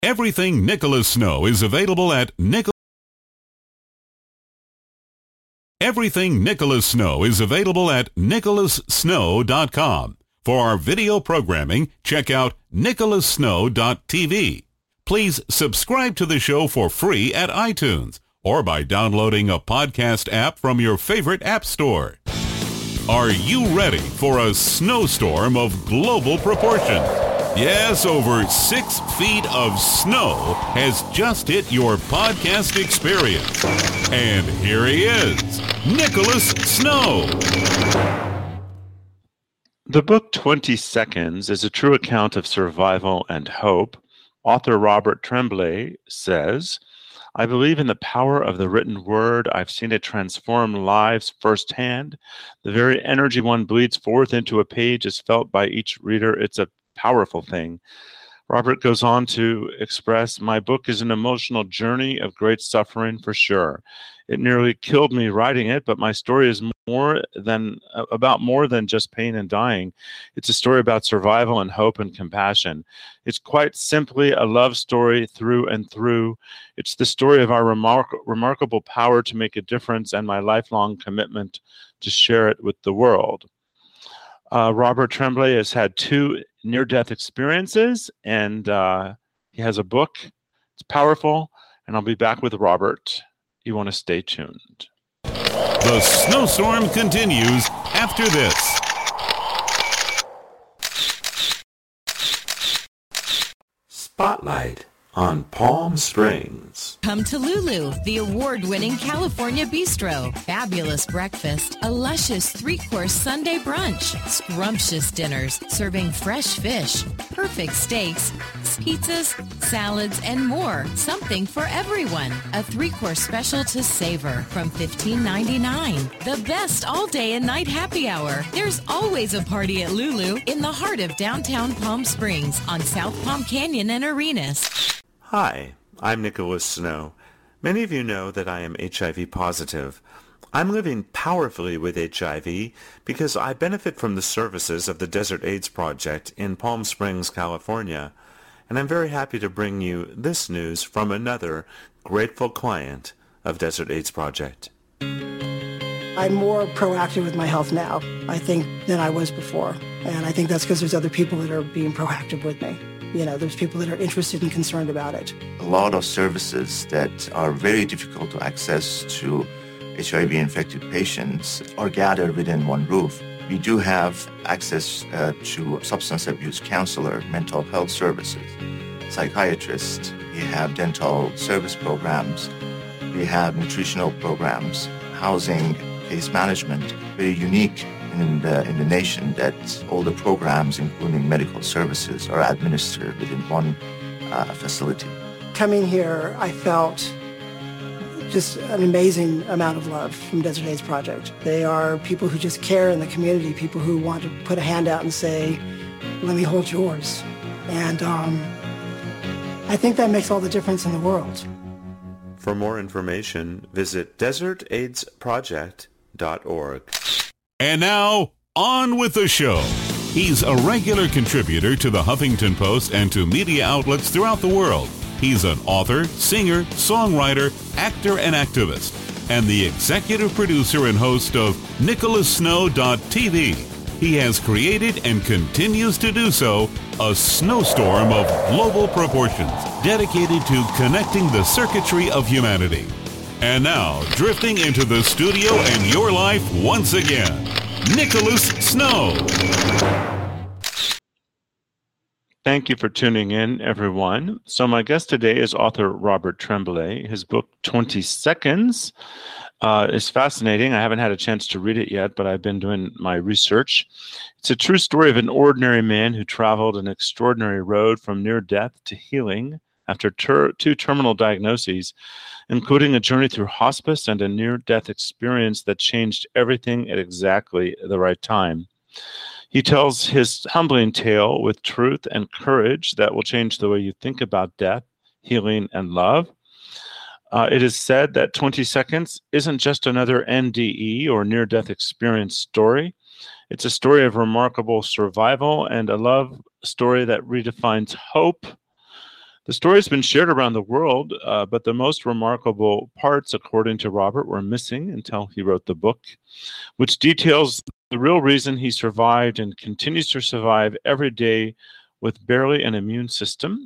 Everything Nicholas Snow is available at Everything Nicholas Snow is available at nicholassnow.com. For our video programming, check out nicholassnow.tv. Please subscribe to the show for free at iTunes or by downloading a podcast app from your favorite app store. Are you ready for a snowstorm of global proportions? Yes, over 6 feet of snow has just hit your podcast experience. And here he is, Nicholas Snow. The book 20 Seconds is a true account of survival and hope. Author Robert Tremblay says, I believe in the power of the written word. I've seen it transform lives firsthand. The very energy one bleeds forth into a page is felt by each reader. It's a powerful thing. Robert goes on to express, my book is an emotional journey of great suffering for sure. It nearly killed me writing it, but my story is about more than just pain and dying. It's a story about survival and hope and compassion. It's quite simply a love story through and through. It's the story of our remarkable power to make a difference and my lifelong commitment to share it with the world. Robert Tremblay has had 2 near-death experiences, and he has a book. It's powerful, and I'll be back with Robert. You want to stay tuned. The snowstorm continues after this. Spotlight on Palm Springs. Come to Lulu, the award-winning California Bistro. Fabulous breakfast, a luscious 3-course Sunday brunch, scrumptious dinners serving fresh fish, perfect steaks, pizzas, salads, and more. Something for everyone. A 3-course special to savor from $15.99. The best all-day and night happy hour. There's always a party at Lulu in the heart of downtown Palm Springs on South Palm Canyon and Arenas. Hi, I'm Nicholas Snow. Many of you know that I am HIV positive. I'm living powerfully with HIV because I benefit from the services of the Desert AIDS Project in Palm Springs, California. And I'm very happy to bring you this news from another grateful client of Desert AIDS Project. I'm more proactive with my health now, I think, than I was before. And I think that's because there's other people that are being proactive with me. You know, there's people that are interested and concerned about it. A lot of services that are very difficult to access to HIV-infected patients are gathered within one roof. We do have access to substance abuse counselor, mental health services, psychiatrists. We have dental service programs. We have nutritional programs, housing, case management. Very unique in the nation that all the programs, including medical services, are administered within one facility. Coming here, I felt just an amazing amount of love from Desert AIDS Project. They are people who just care in the community, people who want to put a hand out and say, let me hold yours. And I think that makes all the difference in the world. For more information, visit desertaidsproject.org. And now, on with the show. He's a regular contributor to the Huffington Post and to media outlets throughout the world. He's an author, singer, songwriter, actor, and activist, and the executive producer and host of nicholassnow.tv. He has created and continues to do so a snowstorm of global proportions dedicated to connecting the circuitry of humanity. And now, drifting into the studio and your life once again, Nicholas Snow. Thank you for tuning in, everyone. So my guest today is author Robert Tremblay. His book, 20 Seconds, is fascinating. I haven't had a chance to read it yet, but I've been doing my research. It's a true story of an ordinary man who traveled an extraordinary road from near death to healing after 2 terminal diagnoses, including a journey through hospice and a near-death experience that changed everything at exactly the right time. He tells his humbling tale with truth and courage that will change the way you think about death, healing, and love. It is said that 20 Seconds isn't just another NDE or near-death experience story. It's a story of remarkable survival and a love story that redefines hope. The story has been shared around the world, but the most remarkable parts, according to Robert, were missing until he wrote the book, which details the real reason he survived and continues to survive every day with barely an immune system.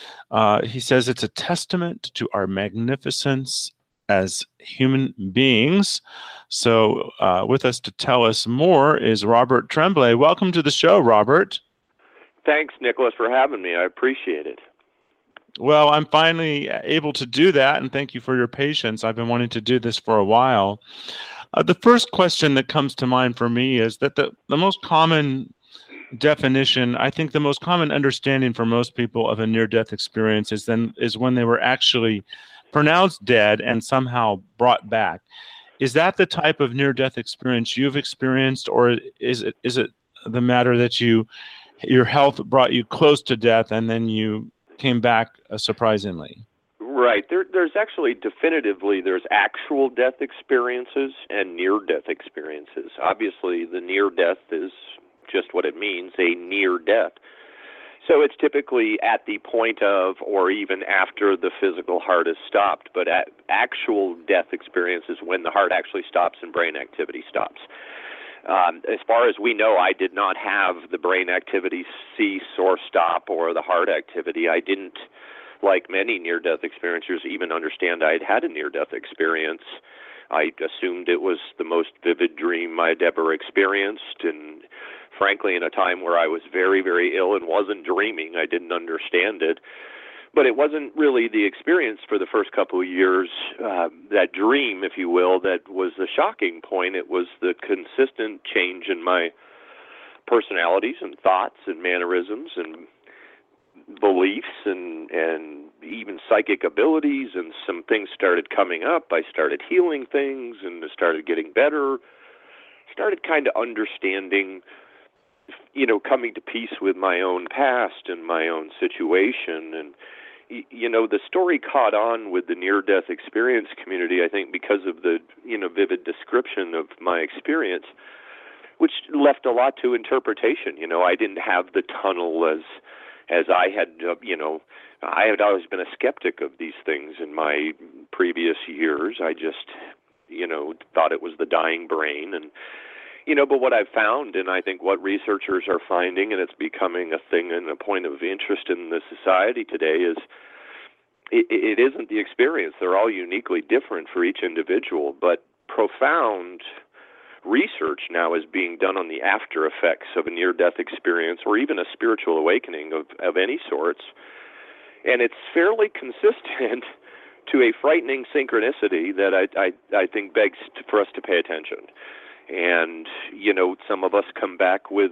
He says it's a testament to our magnificence as human beings. So with us to tell us more is Robert Tremblay. Welcome to the show, Robert. Thanks, Nicholas, for having me. I appreciate it. Well, I'm finally able to do that, and thank you for your patience. I've been wanting to do this for a while. The first question that comes to mind for me is that the most common definition, I think the most common understanding for most people of a near-death experience is when they were actually pronounced dead and somehow brought back. Is that the type of near-death experience you've experienced, or is it the matter that your health brought you close to death and then you came back surprisingly? Right. There's actually there's actual death experiences and near-death experiences. Obviously, the near-death is just what it means, a near death. So it's typically at the point of or even after the physical heart has stopped, but at actual death experiences when the heart actually stops and brain activity stops. As far as we know, I did not have the brain activity cease or stop or the heart activity. I didn't, like many near-death experiencers, even understand I'd had a near-death experience. I assumed it was the most vivid dream I'd ever experienced, and frankly, in a time where I was very, very ill and wasn't dreaming, I didn't understand it. But it wasn't really the experience for the first couple of years, that dream, if you will, that was the shocking point. It was the consistent change in my personalities and thoughts and mannerisms and beliefs and even psychic abilities, and some things started coming up. I started healing things and started getting better, started kind of understanding, coming to peace with my own past and my own situation. And the story caught on with the near-death experience community, I think, because of the, vivid description of my experience, which left a lot to interpretation. I didn't have the tunnel as I had, I had always been a skeptic of these things in my previous years. I just, thought it was the dying brain. And, but what I've found, and I think what researchers are finding, and it's becoming a thing and a point of interest in the society today, is it isn't the experience. They're all uniquely different for each individual, but profound research now is being done on the after effects of a near-death experience or even a spiritual awakening of any sorts. And it's fairly consistent to a frightening synchronicity that I think begs for us to pay attention. And, some of us come back with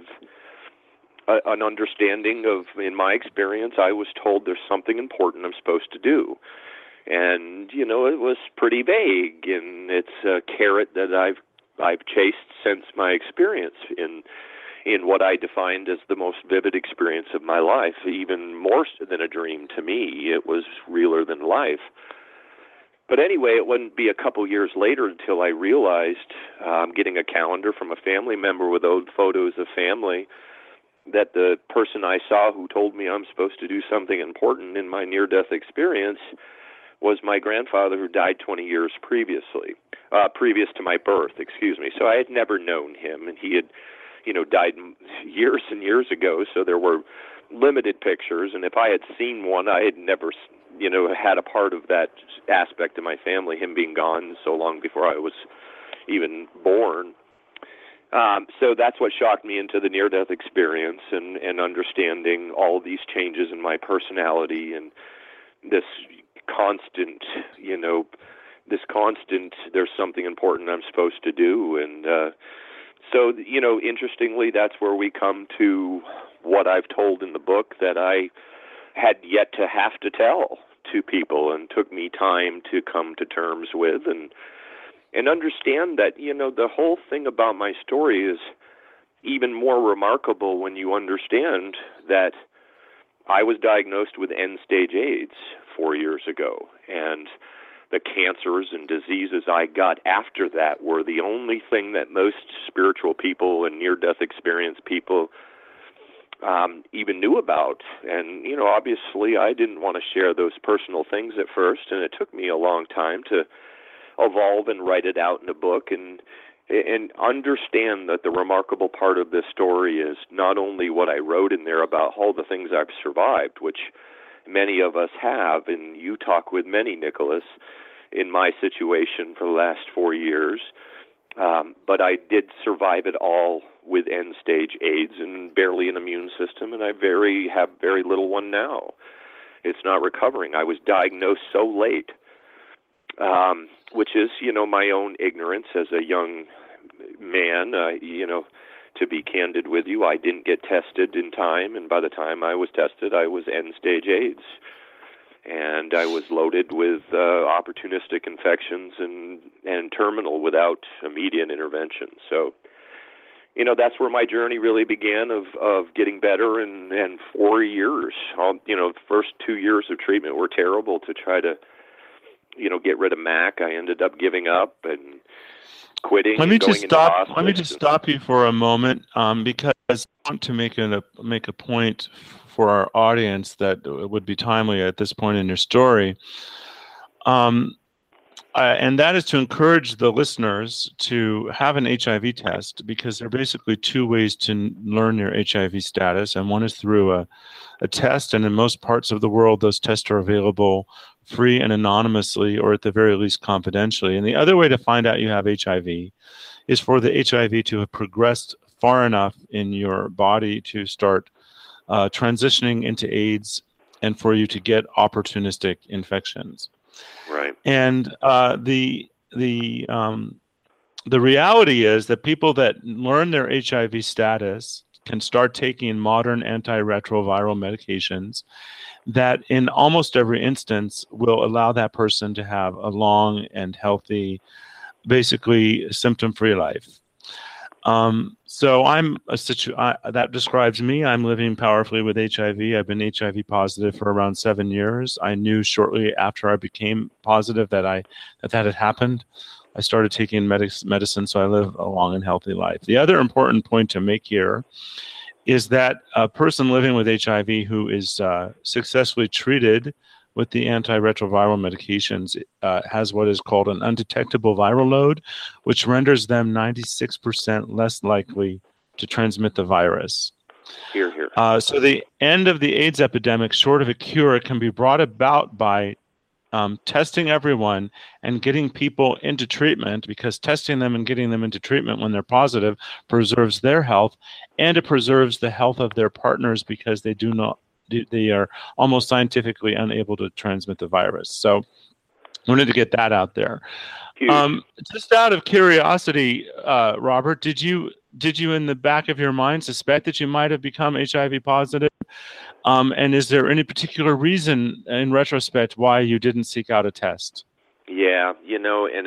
an understanding of, in my experience, I was told there's something important I'm supposed to do. And, it was pretty vague, and it's a carrot that I've chased since my experience in what I defined as the most vivid experience of my life. Even more than a dream to me, it was realer than life. But anyway, it wouldn't be a couple years later until I realized, getting a calendar from a family member with old photos of family, that the person I saw who told me I'm supposed to do something important in my near-death experience was my grandfather, who died 20 years previous to my birth, So I had never known him, and he had, died years and years ago, so there were limited pictures, and if I had seen one, I had never, had a part of that aspect of my family, him being gone so long before I was even born. So that's what shocked me into the near-death experience and understanding all of these changes in my personality and this constant, there's something important I'm supposed to do. And so, interestingly, that's where we come to what I've told in the book that I had yet to have to tell to people and took me time to come to terms with and understand that, the whole thing about my story is even more remarkable when you understand that I was diagnosed with end-stage AIDS 4 years ago, and the cancers and diseases I got after that were the only thing that most spiritual people and near-death experience people even knew about. And, obviously I didn't want to share those personal things at first, and it took me a long time to evolve and write it out in a book and understand that the remarkable part of this story is not only what I wrote in there about all the things I've survived, which many of us have, and you talk with many, Nicholas, in my situation for the last 4 years, but I did survive it all with end-stage AIDS and barely an immune system, and I have very little one now. It's not recovering. I was diagnosed so late, which is, my own ignorance as a young man. To be candid with you, I didn't get tested in time, and by the time I was tested, I was end-stage AIDS. And I was loaded with opportunistic infections and terminal without immediate intervention. So, that's where my journey really began of getting better. And 4 years, the first 2 years of treatment were terrible to try to, get rid of MAC. I ended up giving up and quitting. Let me just stop you for a moment, because I want to make a point for our audience that would be timely at this point in your story. And that is to encourage the listeners to have an HIV test, because there are basically two ways to learn your HIV status. And one is through a test, and in most parts of the world, those tests are available free and anonymously, or at the very least confidentially. And the other way to find out you have HIV is for the HIV to have progressed far enough in your body to start transitioning into AIDS, and for you to get opportunistic infections. Right. And the reality is that people that learn their HIV status can start taking modern antiretroviral medications that in almost every instance will allow that person to have a long and healthy, basically symptom-free life. So that describes me. I'm living powerfully with HIV. I've been HIV positive for around 7 years. I knew shortly after I became positive that had happened. I started taking medicine, so I live a long and healthy life. The other important point to make here is that a person living with HIV who is successfully treated with the antiretroviral medications has what is called an undetectable viral load, which renders them 96% less likely to transmit the virus. Hear, hear. So the end of the AIDS epidemic, short of a cure, can be brought about by testing everyone and getting people into treatment, because testing them and getting them into treatment when they're positive preserves their health, and it preserves the health of their partners, because they are almost scientifically unable to transmit the virus. So I wanted to get that out there. Just out of curiosity, Robert, did you in the back of your mind suspect that you might have become HIV positive? And is there any particular reason in retrospect why you didn't seek out a test? Yeah, and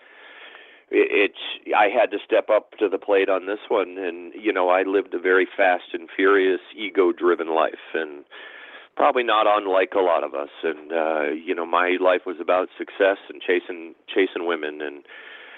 I had to step up to the plate on this one, and I lived a very fast and furious, ego-driven life, and probably not unlike a lot of us. And my life was about success and chasing women, and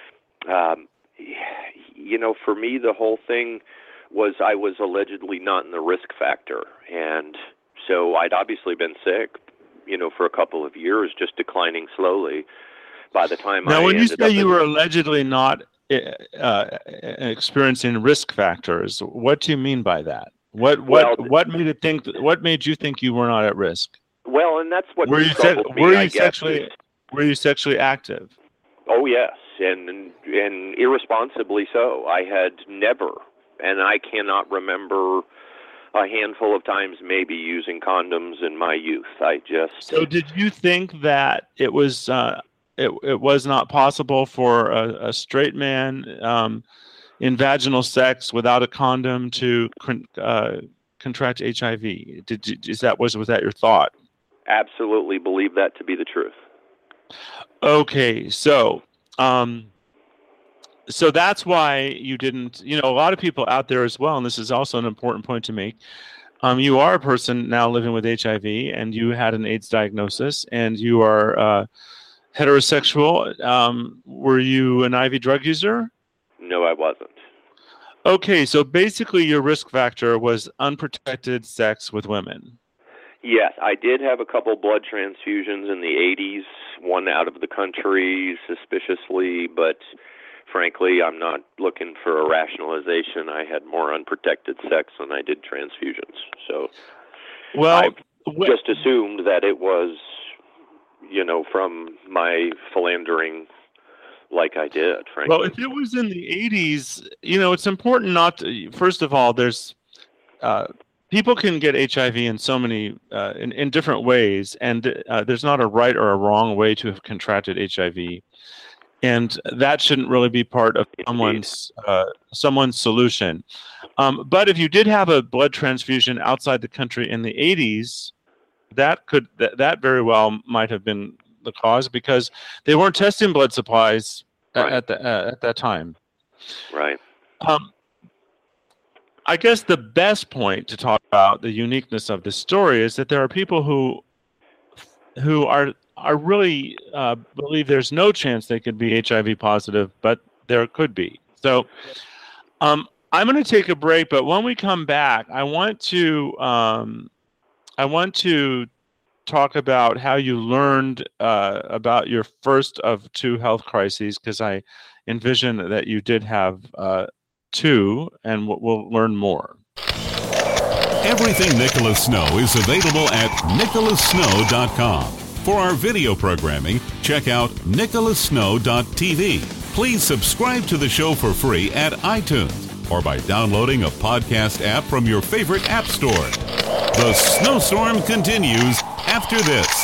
for me, the whole thing was I was allegedly not in the risk factor, and so I'd obviously been sick, for a couple of years, just declining slowly. By the time now, when you say you were allegedly not experiencing risk factors, what do you mean by that? What made you think you were not at risk? Well, and that's what were you sexually active? Oh yes, and irresponsibly so. I had never, and I cannot remember a handful of times maybe using condoms in my youth. So did you think that it was it was not possible for a straight man in vaginal sex without a condom to contract HIV? Was that your thought? Absolutely believe that to be the truth. Okay, so that's why you didn't. A lot of people out there as well, and this is also an important point to make. You are a person now living with HIV, and you had an AIDS diagnosis, and you are heterosexual. Were you an IV drug user? No, I wasn't. Okay, so basically your risk factor was unprotected sex with women. Yes, I did have a couple blood transfusions in the 80s, one out of the country suspiciously, but frankly, I'm not looking for a rationalization. I had more unprotected sex than I did transfusions. So I just assumed that it was, from my philandering like I did, frankly. Well, if it was in the 80s, it's important not to, first of all, there's people can get HIV in so many, in different ways, and there's not a right or a wrong way to have contracted HIV. And that shouldn't really be part of someone's solution. But if you did have a blood transfusion outside the country in the 80s, that very well might have been the cause, because they weren't testing blood supplies at that time. Right. I guess the best point to talk about the uniqueness of this story is that there are people who are really believe there's no chance they could be HIV positive, but there could be. So I'm going to take a break, but when we come back, I want to talk about how you learned about your first of two health crises, because I envision that you did have two, and we'll learn more. Everything Nicholas Snow is available at nicholassnow.com. For our video programming, check out nicholassnow.tv. Please subscribe to the show for free at iTunes or by downloading a podcast app from your favorite app store. The snowstorm continues after this.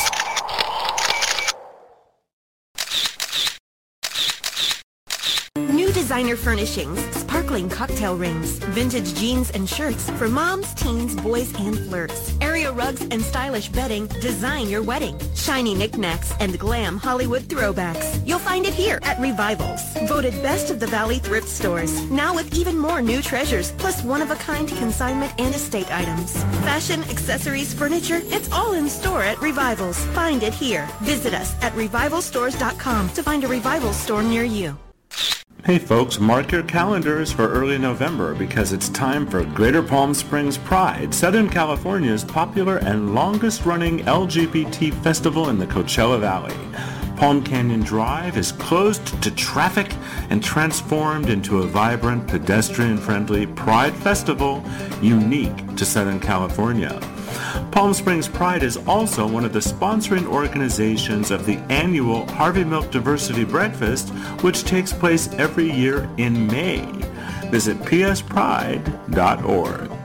New designer furnishings, sparkling cocktail rings, vintage jeans and shirts for moms, teens, boys, and flirts. Area rugs and stylish bedding design your wedding. Shiny knickknacks and glam Hollywood throwbacks. You'll find it here at Revivals. Voted Best of the Valley thrift stores. Now with even more new treasures, plus one-of-a-kind consignment and estate items. Fashion, accessories, furniture, it's all in store at Revivals. Find it here. Visit us at revivalstores.com to find a Revivals store near you. Hey folks, mark your calendars for early November because it's time for Greater Palm Springs Pride, Southern California's popular and longest-running LGBT festival in the Coachella Valley. Palm Canyon Drive is closed to traffic and transformed into a vibrant, pedestrian-friendly Pride festival unique to Southern California. Palm Springs Pride is also one of the sponsoring organizations of the annual Harvey Milk Diversity Breakfast, which takes place every year in May. Visit pspride.org.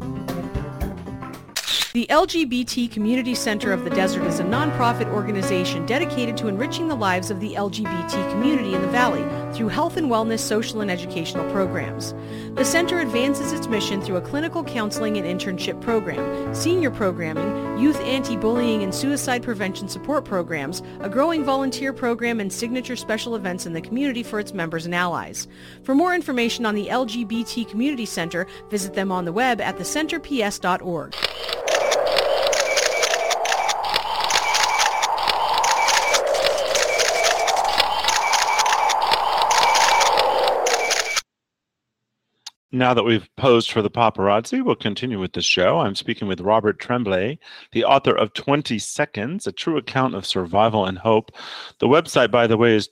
The LGBT Community Center of the Desert is a nonprofit organization dedicated to enriching the lives of the LGBT community in the Valley through health and wellness, social and educational programs. The center advances its mission through a clinical counseling and internship program, senior programming, youth anti-bullying and suicide prevention support programs, a growing volunteer program, and signature special events in the community for its members and allies. For more information on the LGBT Community Center, visit them on the web at thecenterps.org. Now that we've posed for the paparazzi, we'll continue with the show. I'm speaking with Robert Tremblay, the author of 20 Seconds, a true account of survival and hope. The website, by the way, is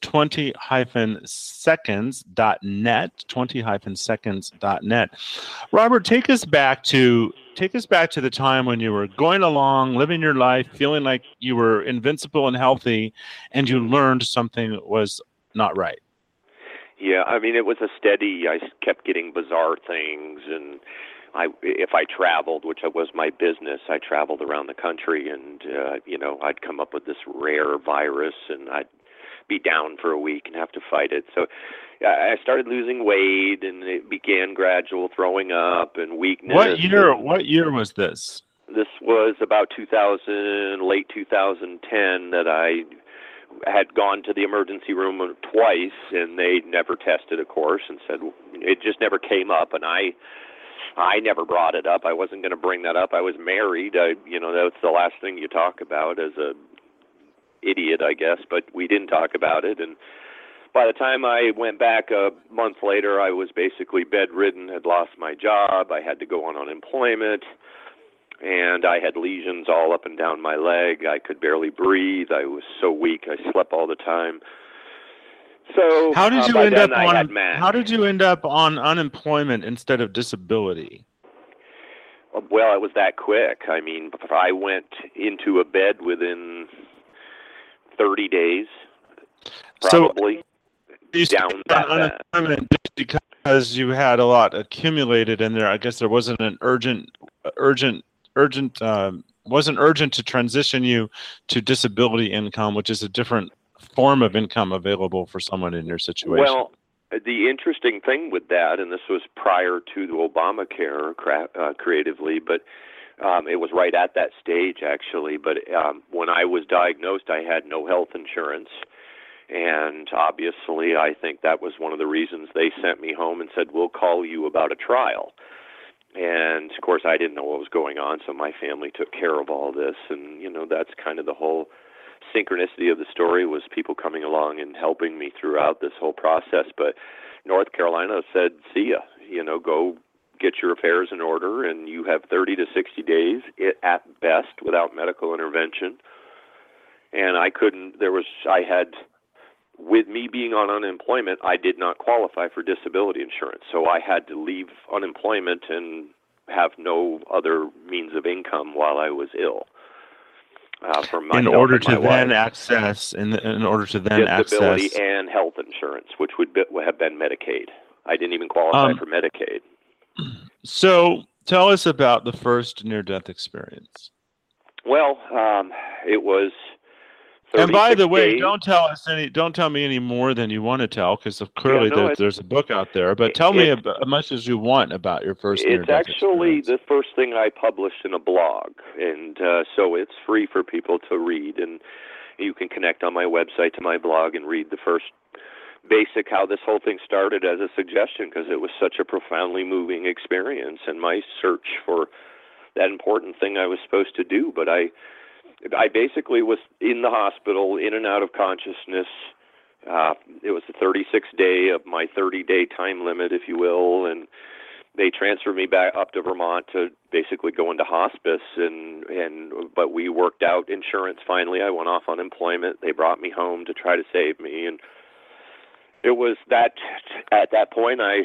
20-seconds.net, 20-seconds.net. Robert, take us back to the time when you were going along, living your life, feeling like you were invincible and healthy, and you learned something was not right. Yeah, I mean, it was a steady, I kept getting bizarre things, and if I traveled, which was my business, I traveled around the country, and, I'd come up with this rare virus, and I'd be down for a week and have to fight it. So I started losing weight, and it began gradual throwing up and weakness. What year was this? This was about late 2010 that I had gone to the emergency room twice, and they never tested, of course, and said it just never came up, and I never brought it up. I wasn't going to bring that up. I was married. That's the last thing you talk about as a idiot, I guess, but we didn't talk about it, and by the time I went back a month later, I was basically bedridden, had lost my job, I had to go on unemployment, and I had lesions all up and down my leg. I could barely breathe. I was so weak. I slept all the time. So how did you by end then up I on had MAC. How did you end up on unemployment instead of disability? Well, it was that quick. I mean, I went into a bed within 30 days, probably. So you down that on unemployment just because you had a lot accumulated in there. I guess there wasn't an wasn't urgent to transition you to disability income, which is a different form of income available for someone in your situation. Well, the interesting thing with that, and this was prior to the Obamacare creatively, but it was right at that stage, actually. But when I was diagnosed, I had no health insurance. And obviously, I think that was one of the reasons they sent me home and said, we'll call you about a trial. And, of course, I didn't know what was going on, so my family took care of all this. And, that's kind of the whole synchronicity of the story, was people coming along and helping me throughout this whole process. But North Carolina said, see ya, go get your affairs in order, and you have 30 to 60 days at best without medical intervention. And with me being on unemployment, I did not qualify for disability insurance. So I had to leave unemployment and have no other means of income while I was ill. In order to then access disability and health insurance, which would have been Medicaid. I didn't even qualify for Medicaid. So tell us about the first near-death experience. Well, it was. And by the way, days. Don't tell me any more than you want to tell, because clearly there's a book out there. But tell me as much as you want about your first near-death actually experience. the first thing I published in a blog, and so it's free for people to read. And you can connect on my website to my blog and read the first basic how this whole thing started as a suggestion, because it was such a profoundly moving experience and my search for that important thing I was supposed to do. But I basically was in the hospital, in and out of consciousness. It was the 36th day of my 30-day time limit, if you will, and they transferred me back up to Vermont to basically go into hospice. But we worked out insurance finally. I went off unemployment. They brought me home to try to save me, and it was that at that point I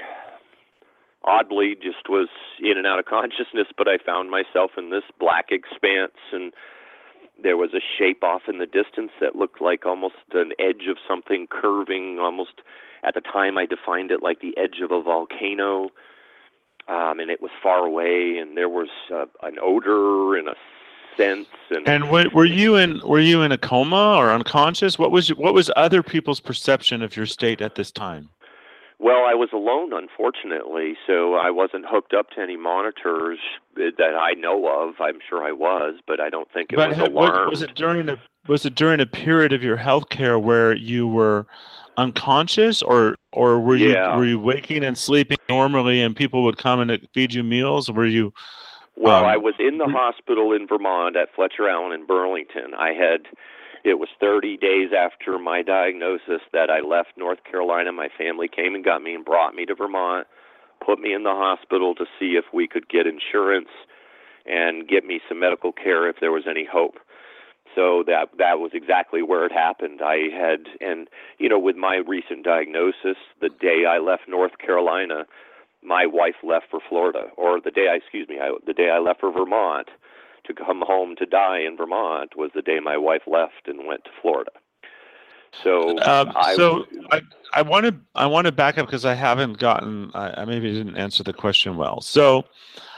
oddly just was in and out of consciousness, but I found myself in this black expanse, and there was a shape off in the distance that looked like almost an edge of something curving, almost, at the time I defined it like the edge of a volcano, and it was far away, and there was an odor and a sense. And were you in a coma or unconscious? What was other people's perception of your state at this time? Well, I was alone, unfortunately, so I wasn't hooked up to any monitors that I know of. I'm sure I was, but I don't think it was alarmed. Was it during a period of your health care where you were unconscious, or were you waking and sleeping normally, and people would come and feed you meals? Were you? Well, I was in the hospital in Vermont at Fletcher Allen in Burlington. It was 30 days after my diagnosis that I left North Carolina. My family came and got me and brought me to Vermont, put me in the hospital to see if we could get insurance and get me some medical care if there was any hope. So that was exactly where it happened. With my recent diagnosis, the day I left North Carolina, my wife left for Florida, or the day I left for Vermont to come home to die in Vermont was the day my wife left and went to Florida. So I want to back up because I haven't gotten. I maybe didn't answer the question well. So,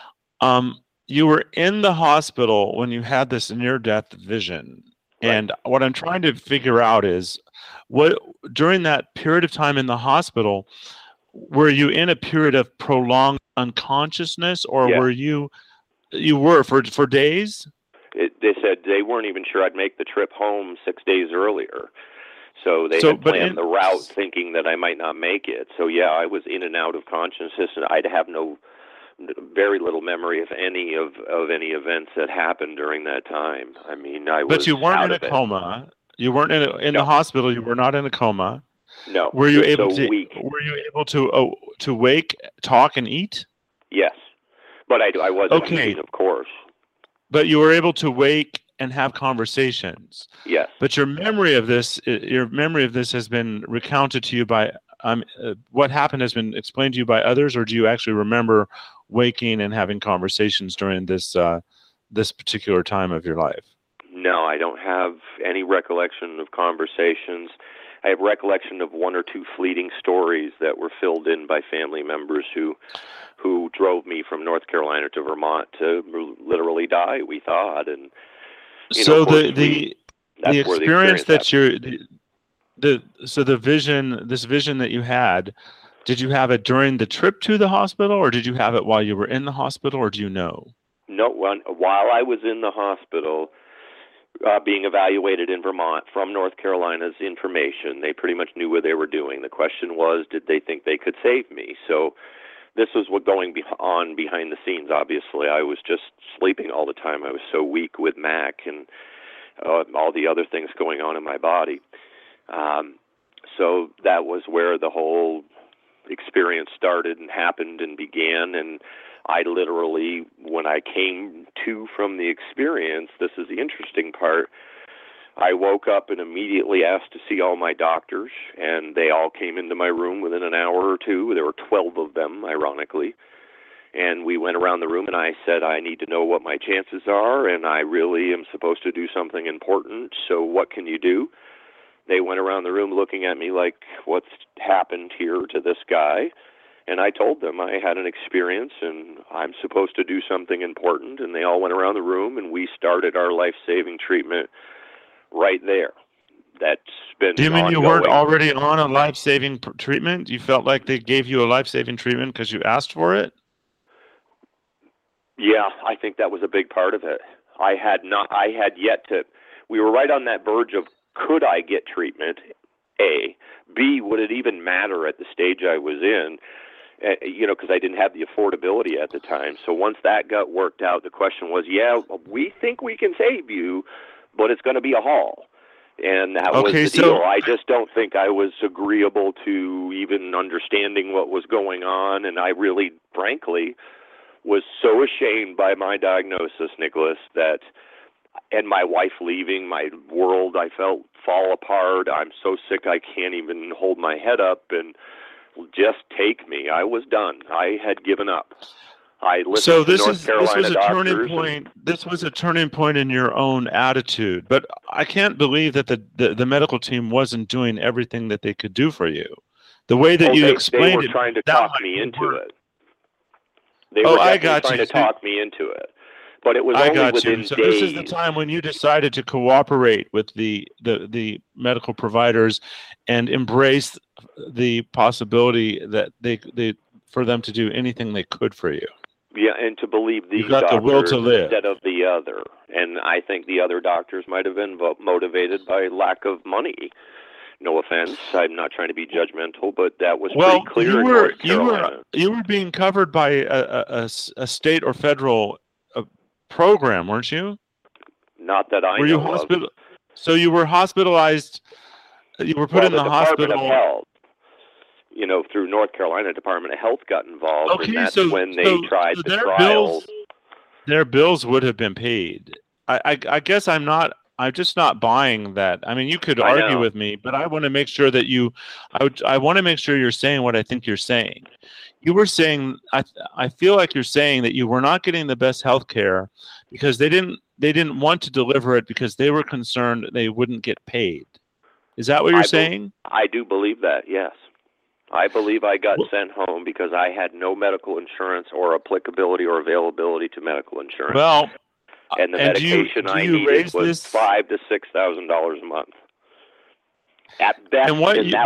you were in the hospital when you had this near-death vision, right. And what I'm trying to figure out is, what during that period of time in the hospital, were you in a period of prolonged unconsciousness, or were you? You were for days? They said they weren't even sure I'd make the trip home 6 days earlier. So they had planned the route thinking that I might not make it. So, I was in and out of consciousness, and I'd have very little memory of any events that happened during that time. I mean, I was. But you weren't out in a coma. You weren't in the hospital. You were not in a coma. No. Were you able so to? weak. Were you able to wake, talk, and eat? Yes, but I wasn't Okay. eating, of course. But you were able to wake and have conversations. Yes. But your memory of this has been recounted to you by what happened has been explained to you by others, or do you actually remember waking and having conversations during this this particular time of your life? No, I don't have any recollection of conversations. I have recollection of one or two fleeting stories that were filled in by family members who drove me from North Carolina to Vermont to literally die, we thought. And so the experience that this vision that you had, did you have it during the trip to the hospital, or did you have it while you were in the hospital, or do you know? No, while I was in the hospital, being evaluated in Vermont from North Carolina's information, they pretty much knew what they were doing. The question was, did they think they could save me? So this was what going on behind the scenes. Obviously, I was just sleeping all the time. I was so weak with MAC and all the other things going on in my body. So that was where the whole experience started and happened and began. And I literally, when I came to from the experience, this is the interesting part, I woke up and immediately asked to see all my doctors, and they all came into my room within an hour or two. There were 12 of them, ironically. And we went around the room, and I said, I need to know what my chances are, and I really am supposed to do something important, so what can you do? They went around the room looking at me like, what's happened here to this guy? And I told them I had an experience and I'm supposed to do something important. And they all went around the room and we started our life-saving treatment right there. That's been Do you mean ongoing. you weren't already on a life-saving treatment? You felt like they gave you a life-saving treatment because you asked for it? Yeah, I think that was a big part of it. We were right on that verge of, could I get treatment? A. B, would it even matter at the stage I was in? Because I didn't have the affordability at the time. So once that got worked out, the question was, yeah, we think we can save you, but it's going to be a haul. And that was the deal. I just don't think I was agreeable to even understanding what was going on. And I really, frankly, was so ashamed by my diagnosis, Nicholas, that, and my wife leaving, my world, I felt fall apart. I'm so sick I can't even hold my head up, and just take me. I was done. I had given up. I listened to North Carolina doctors. This was a turning point in your own attitude. But I can't believe that the medical team wasn't doing everything that they could do for you. The way that you explained it, they were trying to talk me into it. They were trying to talk me into it. But it was only within days. This is the time when you decided to cooperate with the medical providers and embrace the possibility that they for them to do anything they could for you. Yeah, and to believe these doctors the will to live. Instead of the other. And I think the other doctors might have been motivated by lack of money. No offense, I'm not trying to be judgmental, but that was pretty clear in North Carolina. You were being covered by a state or federal program, weren't you? Not that I know of. So you were hospitalized. You were put in the hospital. Department of Health, through North Carolina Department of Health got involved, and that's when they tried the trial. Their bills would have been paid. I guess I'm just not buying that. I mean, you could argue with me, but I want to make sure that I want to make sure you're saying what I think you're saying. You were saying, I feel like you're saying that you were not getting the best health care because they didn't want to deliver it because they were concerned they wouldn't get paid. Is that what you're saying? I do believe that, yes. I believe I got sent home because I had no medical insurance or applicability or availability to medical insurance. Well, and the medication I needed was $5,000 to $6,000 a month. At best, what year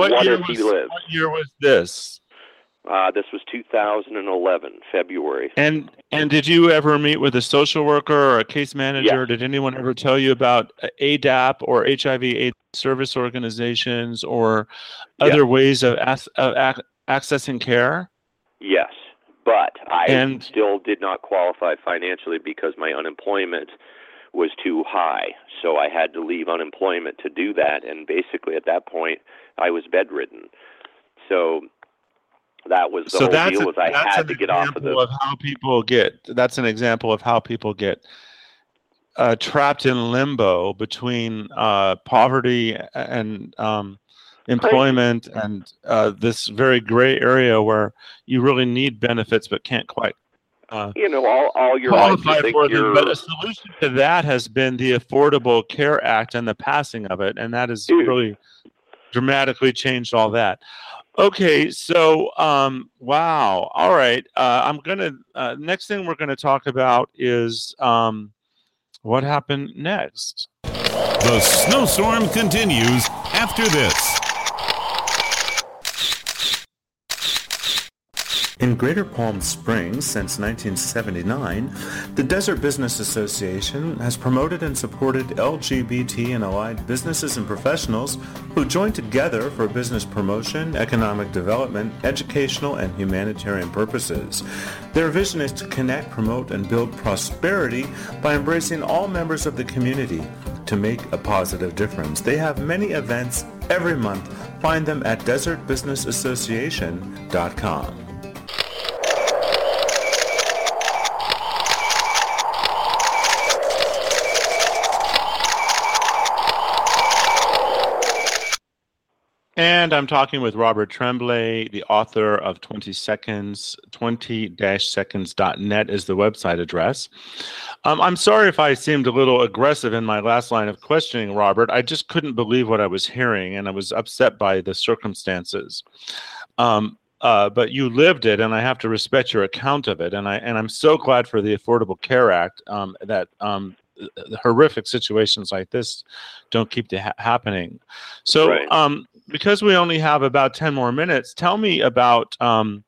was this? This was 2011, February. And did you ever meet with a social worker or a case manager? Yes. Did anyone ever tell you about ADAP or HIV/AIDS service organizations or other ways of accessing care? Yes, but I still did not qualify financially because my unemployment was too high. So I had to leave unemployment to do that, and basically at that point I was bedridden. So that was the whole deal. Was I had to get off of That's an example of how people get trapped in limbo between poverty and employment and this very gray area where you really need benefits but can't quite all your qualify for them. But a solution to that has been the Affordable Care Act and the passing of it, and that has really dramatically changed all that. Okay, so wow. All right. I'm gonna next thing we're gonna talk about is what happened next. The snowstorm continues after this. In Greater Palm Springs since 1979, the Desert Business Association has promoted and supported LGBT and allied businesses and professionals who join together for business promotion, economic development, educational, and humanitarian purposes. Their vision is to connect, promote, and build prosperity by embracing all members of the community to make a positive difference. They have many events every month. Find them at desertbusinessassociation.com. And I'm talking with Robert Tremblay, the author of 20 Seconds. 20-seconds.net is the website address. I'm sorry if I seemed a little aggressive in my last line of questioning, Robert. I just couldn't believe what I was hearing, and I was upset by the circumstances. But you lived it, and I have to respect your account of it. And I'm so glad for the Affordable Care Act that horrific situations like this don't keep happening. So, right. Because we only have about 10 more minutes, tell me about, tell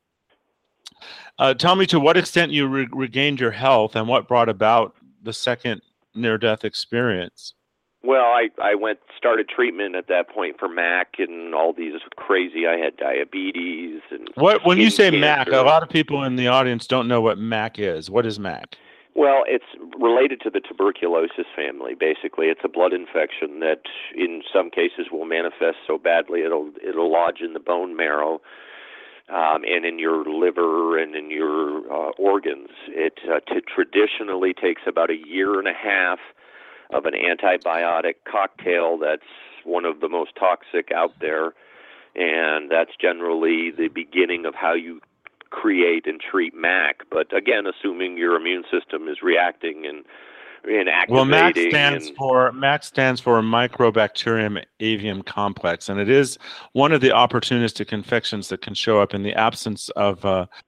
me to what extent you regained your health and what brought about the second near-death experience. Well, I started treatment at that point for MAC and all these crazy. I had diabetes and when you say cancer. MAC, a lot of people in the audience don't know what MAC is. What is MAC? Well, it's related to the tuberculosis family. Basically, it's a blood infection that, in some cases, will manifest so badly it'll lodge in the bone marrow and in your liver and in your organs. It traditionally takes about 1.5 years of an antibiotic cocktail that's one of the most toxic out there, and that's generally the beginning of how you create and treat MAC, but again, assuming your immune system is reacting and activating. Well, MAC stands for Mycobacterium avium complex, and it is one of the opportunistic infections that can show up in the absence of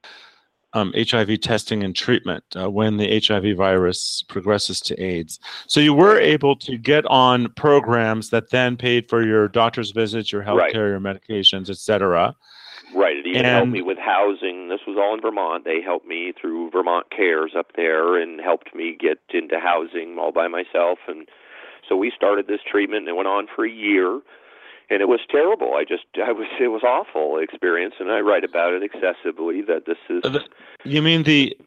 HIV testing and treatment when the HIV virus progresses to AIDS. So you were able to get on programs that then paid for your doctor's visits, your health care, your medications, etc. Right. It even helped me with housing. This was all in Vermont. They helped me through Vermont Cares up there and helped me get into housing all by myself. And so we started this treatment, and it went on for 1 year. And it was terrible. It was awful experience, and I write about it excessively. That this is. You mean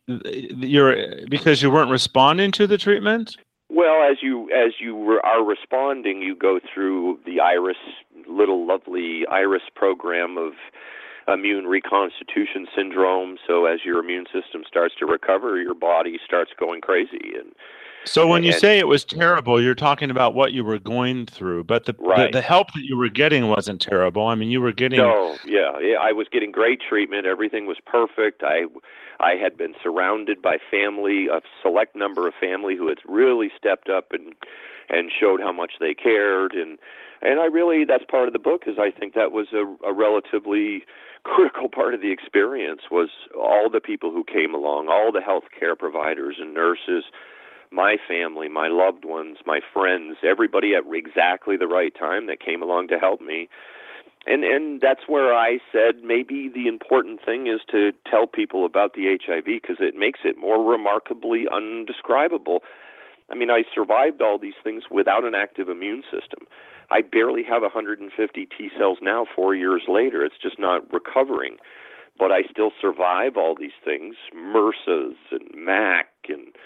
because you weren't responding to the treatment? Well, as you are responding, you go through the little lovely IRIS program of immune reconstitution syndrome. So as your immune system starts to recover, your body starts going crazy. So when you say it was terrible, you're talking about what you were going through, but the help that you were getting wasn't terrible. I mean, you were getting... No, yeah, I was getting great treatment. Everything was perfect. I had been surrounded by family, a select number of family who had really stepped up and showed how much they cared. And I really, that's part of the book, is I think that was a relatively critical part of the experience, was all the people who came along, all the healthcare providers and nurses, my family, my loved ones, my friends, everybody at exactly the right time that came along to help me. And that's where I said maybe the important thing is to tell people about the HIV, because it makes it more remarkably undescribable. I mean, I survived all these things without an active immune system. I barely have 150 T cells now 4 years later. It's just not recovering. But I still survive all these things, MRSAs and MAC and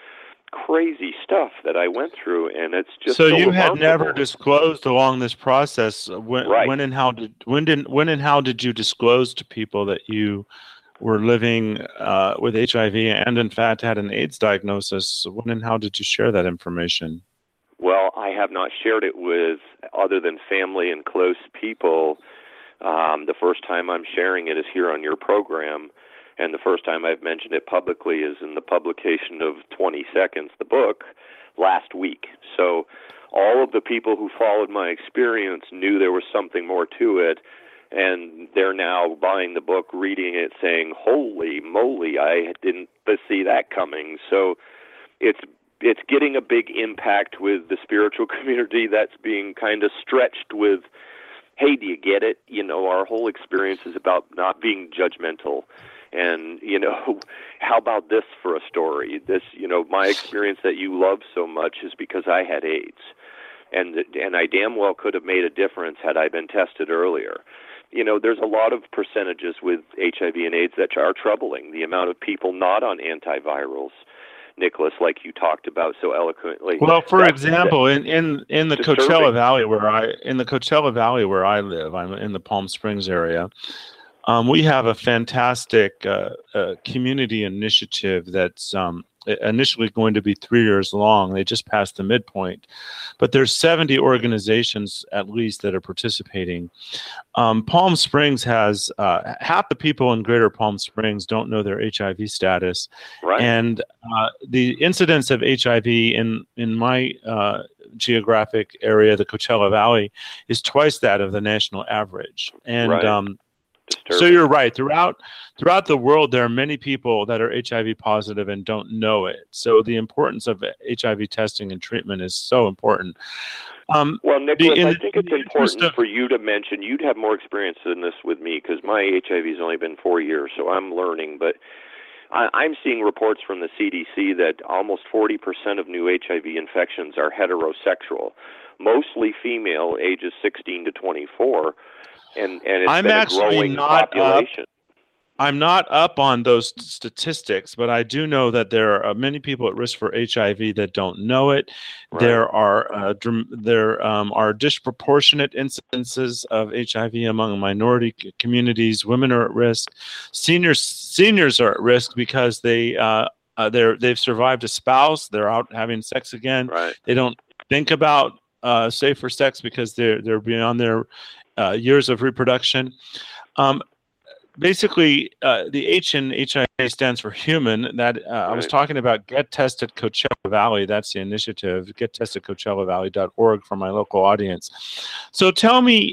crazy stuff that I went through, and it's just so so you remarkable. had never disclosed along this process Right. when and how did you disclose to people that you were living with HIV and in fact had an AIDS diagnosis? When and how did you share that information? Well, I have not shared it with other than family and close people. The first time I'm sharing it is here on your program, and the first time I've mentioned it publicly is in the publication of 20 Seconds, the book, last week. So all of the people who followed my experience knew there was something more to it, and they're now buying the book, reading it, saying, holy moly, I didn't see that coming. So it's getting a big impact with the spiritual community that's being kind of stretched with, hey, do you get it? You know, our whole experience is about not being judgmental. And, you know, how about this for a story? This, you know, my experience that you love so much is because I had AIDS. And I damn well could have made a difference had I been tested earlier. You know, there's a lot of percentages with HIV and AIDS that are troubling. The amount of people not on antivirals, Nicholas, like you talked about so eloquently. Well, for example, in the disturbing. Coachella Valley where I live, I'm in the Palm Springs area. We have a fantastic community initiative that's initially going to be 3 years long. They just passed the midpoint, but there's 70 organizations at least that are participating. Palm Springs has half the people in Greater Palm Springs don't know their HIV status, right. And the incidence of HIV in my geographic area, the Coachella Valley, is twice that of the national average. And right. So you're right. Throughout the world, there are many people that are HIV positive and don't know it. So the importance of HIV testing and treatment is so important. Well, Nicholas, I think it's important for you to mention, you'd have more experience in this with me because my HIV has only been 4 years, so I'm learning. But I'm seeing reports from the CDC that almost 40% of new HIV infections are heterosexual, mostly female, ages 16 to 24. And it's been a growing population. I'm not up on those statistics, but I do know that there are many people at risk for HIV that don't know it. Right. There are disproportionate incidences of HIV among minority communities. Women are at risk. Seniors are at risk because they've survived a spouse. They're out having sex again. Right. They don't think about safer sex because they're beyond their years of reproduction. Basically, the H in HIV stands for human. That I was talking about Get Tested Coachella Valley. That's the initiative, gettestedcoachellavalley.org for my local audience. So tell me,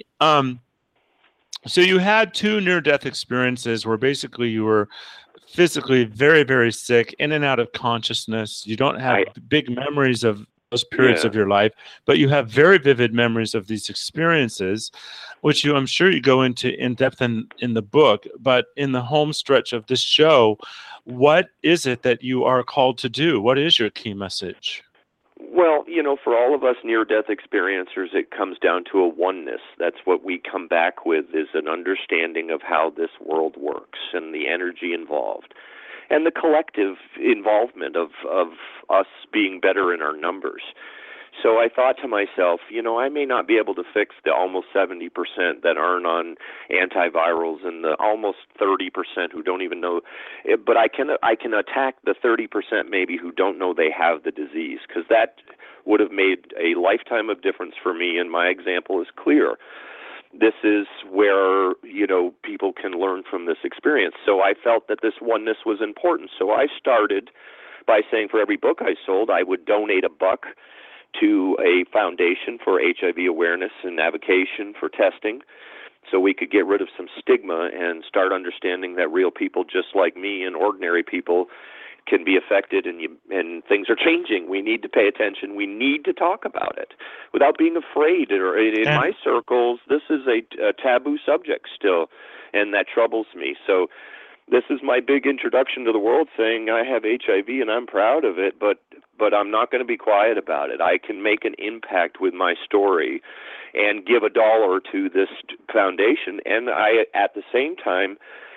so you had 2 near-death experiences where basically you were physically very, very sick, in and out of consciousness. You don't have big memories of those periods of your life, but you have very vivid memories of these experiences, which I'm sure you go into in depth in the book. But in the home stretch of this show, what is it that you are called to do? What is your key message? Well, you know, for all of us near-death experiencers, it comes down to a oneness. That's what we come back with, is an understanding of how this world works and the energy involved, and the collective involvement of us being better in our numbers. So I thought to myself, you know, I may not be able to fix the almost 70% that aren't on antivirals and the almost 30% who don't even know, but I can attack the 30% maybe who don't know they have the disease, because that would have made a lifetime of difference for me, and my example is clear. This is where, you know, people can learn from this experience. So I felt that this oneness was important. So I started by saying for every book I sold, I would donate $1 to a foundation for HIV awareness and advocacy for testing, so we could get rid of some stigma and start understanding that real people just like me and ordinary people can be affected, and things are changing. We need to pay attention. We need to talk about it without being afraid. In my circles, this is a taboo subject still, and that troubles me. So this is my big introduction to the world, saying I have HIV and I'm proud of it, but I'm not going to be quiet about it. I can make an impact with my story and give $1 to this foundation, and I, at the same time,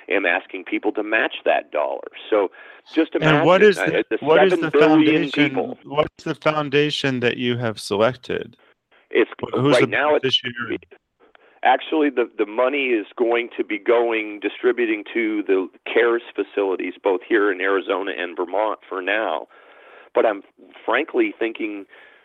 am asking people to match that dollar. So just imagine And what is the 7 billion foundation? people. What's the foundation that you have selected? It's Who's right the now. beneficiary? Actually, the money is going to be distributing to the CARES facilities, both here in Arizona and Vermont for now. But I'm frankly thinking,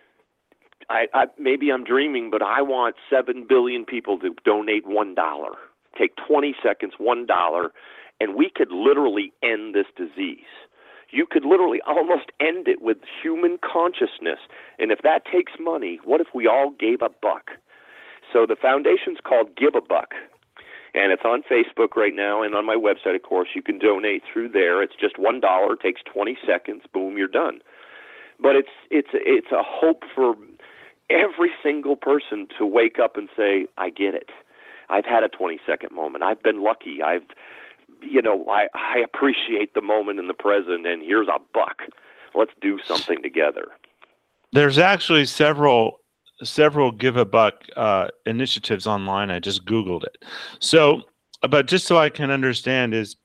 maybe I'm dreaming, but I want 7 billion people to donate $1. Take 20 seconds, $1, and we could literally end this disease. You could literally almost end it with human consciousness. And if that takes money, what if we all gave $1? So the foundation's called Give a Buck, and it's on Facebook right now, and on my website, of course, you can donate through there. It's just $1, takes 20 seconds, boom, you're done. But it's a hope for every single person to wake up and say, I get it. I've had a 20-second moment. I've been lucky. I appreciate the moment in the present, and here's $1. Let's do something together. There's actually several Give a Buck initiatives online. I just Googled it. So, but just so I can understand is,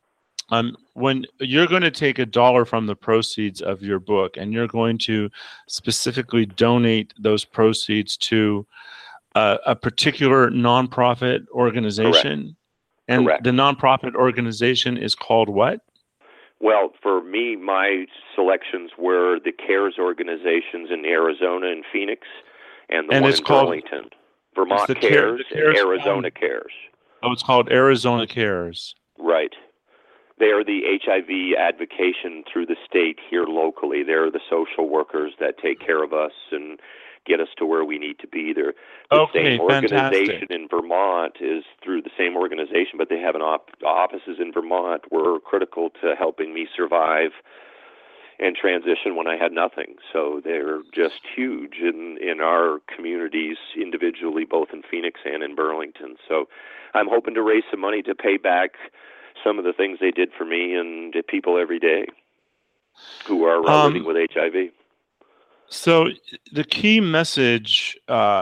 when you're going to take $1 from the proceeds of your book and you're going to specifically donate those proceeds to a particular nonprofit organization. Correct. And Correct. The nonprofit organization is called what? Well, for me, my selections were the CARES organizations in Arizona and Phoenix, and the one in Burlington. Vermont CARES and Arizona CARES. Oh, it's called Arizona CARES. Right. They are the HIV advocation through the state here locally. They're the social workers that take care of us and get us to where we need to be. They're the same organization in Vermont is through the same organization, but they have offices in Vermont were critical to helping me survive and transition when I had nothing. So they're just huge in our communities individually, both in Phoenix and in Burlington. So I'm hoping to raise some money to pay back some of the things they did for me and the people every day who are living with HIV. So the key message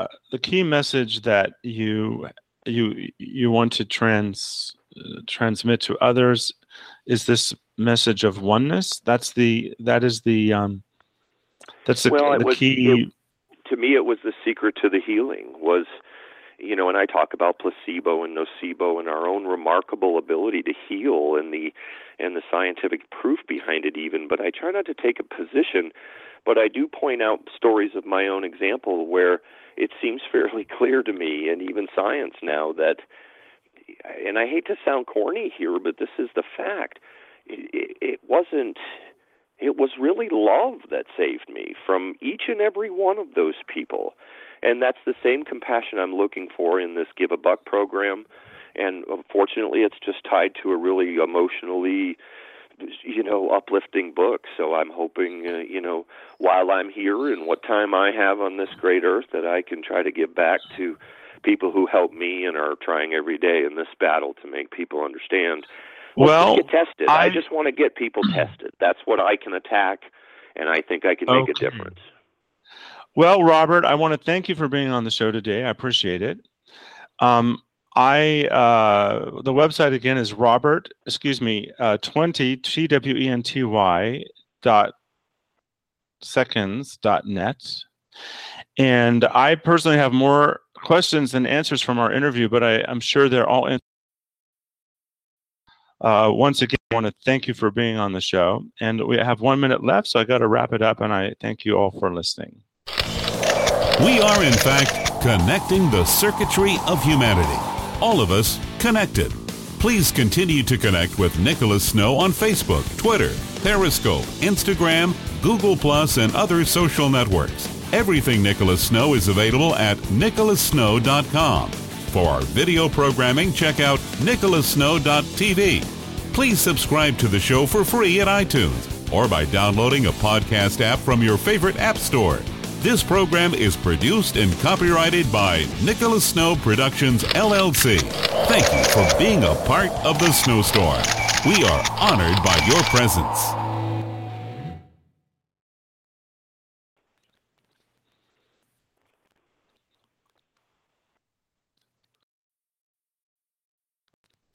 that you want to transmit to others is this message of oneness. That's the key. To me, it was the secret to the healing. Was, and I talk about placebo and nocebo and our own remarkable ability to heal and the scientific proof behind it even. But I try not to take a position. But I do point out stories of my own example where it seems fairly clear to me, and even science now, that, and I hate to sound corny here, but this is the fact, it was really love that saved me from each and every one of those people. And that's the same compassion I'm looking for in this Give a Buck program. And unfortunately, it's just tied to a really emotionally uplifting book. So I'm hoping, while I'm here and what time I have on this great earth, that I can try to give back to people who help me and are trying every day in this battle to make people understand. Well, get tested. I just want to get people tested. That's what I can attack, and I think I can make a difference. Well, Robert, I want to thank you for being on the show today. I appreciate it. The website again is 20 TWENTY.seconds.net. And I personally have more questions than answers from our interview, but I'm sure they're all answered. Once again, I want to thank you for being on the show. And we have 1 minute left, so I got to wrap it up, and I thank you all for listening. We are, in fact, connecting the circuitry of humanity. All of us connected. Please continue to connect with Nicholas Snow on Facebook, Twitter, Periscope, Instagram, Google+, and other social networks. Everything Nicholas Snow is available at nicholassnow.com. For our video programming, check out nicholassnow.tv. Please subscribe to the show for free at iTunes or by downloading a podcast app from your favorite app store. This program is produced and copyrighted by Nicholas Snow Productions, LLC. Thank you for being a part of the Snowstorm. We are honored by your presence.